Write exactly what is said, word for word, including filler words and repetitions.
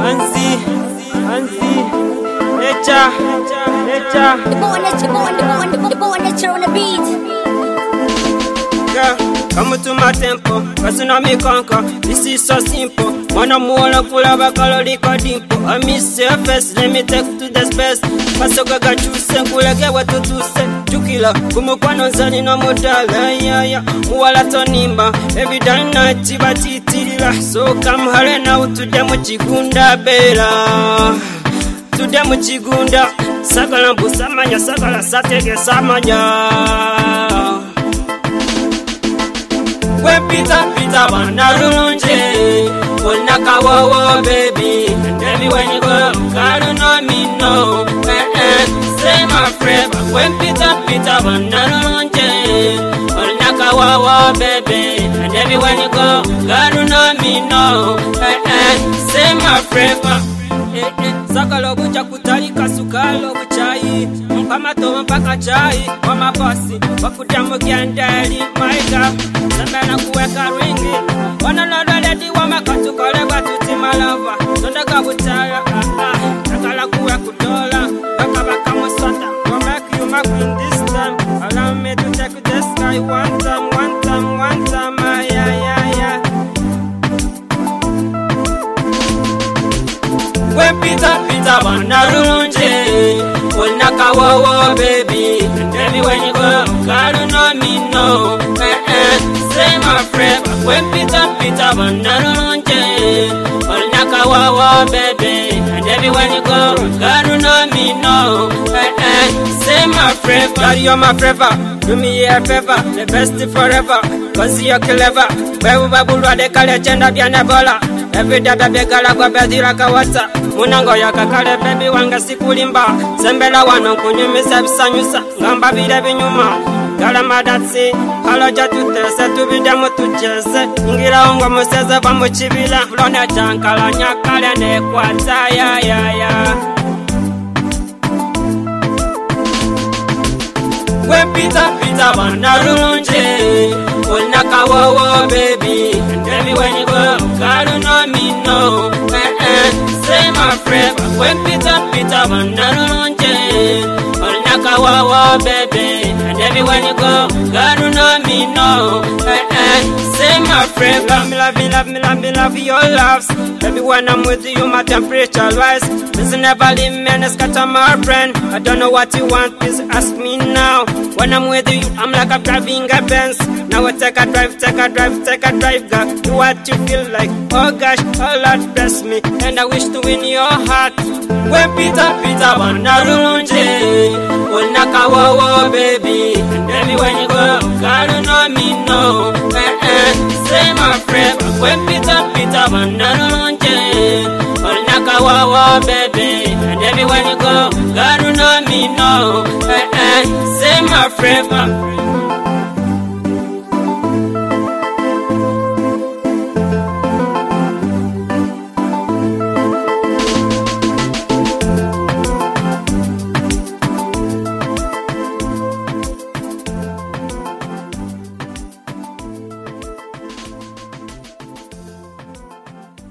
Anzi, Anzi, nature, nature. The boy nature, boy, the boy, the boy nature on the beat. Girl, come to my tempo, cause you know me conquer. This is so simple. Wanna more full of a calorie dimple. I miss your face, let me take to the space. Pasoka got you send, cool like what to do say. Chukila, Kumukwano Zani no Motala, yeah, yeah. Muala Tonimba, every day night, Tibatitila. So come hurry now to them Chigunda Bela. To them Chigunda, Sakala Busamanya, Sakala Satege Samanya. When Peter, Peter, Banarunje, Onaka Wawa, baby. And baby, when you go, God don't know me, no. Eh, eh, say my friend. When Peter, Peter, Banarunje, Onaka Wawa, baby. And baby, when you go, God don't know me, no. Eh, eh, say my friend. Eh, eh, Sakalo bucha kutali kasukalo buchai. Mpamato mpaka chai. Wama bosi, wakutamu kiandali, my God. Sambana kuweka ringi. Wana loda leti wama katukole watuti malava. Sonda kabutara, ah ah. Nakala kuwe kudola. Baka baka musota. Gonna make you my queen this time. Allow me to take the sky one time, one time, one time. Ah, yeah, yeah, yeah. When Peter, Peter, Banarunje, Onaka Wawa, baby. And baby, when you go, God don't know me, no. Eh, eh, say my friend. When Peter, Peter, Banarunje, Onaka Wawa, baby. And baby, when you go, God don't know me, no. Eh, eh, say my friend. God, you're my forever. Do me a favor, the best forever. Cause you're clever. Babu babu de kale chenda biana bola. Every day baby gala kwa bedira kawata. Munango ya kakale baby wanga sikulimba. Sembela wano kunyumisa bisanyusa. Ngamba bide binyuma. Gala madatsi. Haloja tutese tubide mutujeze. Ngira ongo museze bamuchibila. Lone chankala nyakale ne kwata ya ya ya. When Peter, Peter, Banarunje, Onaka Wawa, baby. And baby, when you go, God don't know me, no. Eh, eh, say my friend. When Peter, Peter, Banarunje, Onaka Wawa, baby. And baby, when you go, God don't know me, no. Eh, eh, say my friend. Love me, love me, love me, love me, love your loves. Baby, when I'm with you, my temperature rise. Listen, never leave me and scatter my friend. I don't know what you want, please ask me now. When I'm with you, I'm like a driving a Benz. Now I take a drive, take a drive, take a drive, girl. Do what you feel like. Oh gosh, oh Lord bless me, and I wish to win your heart. When Peter, Peter, Banarunje, Onaka Wawa, baby. And baby, when you go, God don't know me, no. Eh, eh, say my friend. When Peter, Peter, Banarunje, Onaka Wawa, baby. And baby, when you go, God don't know me, no. Eh, eh, say my friend.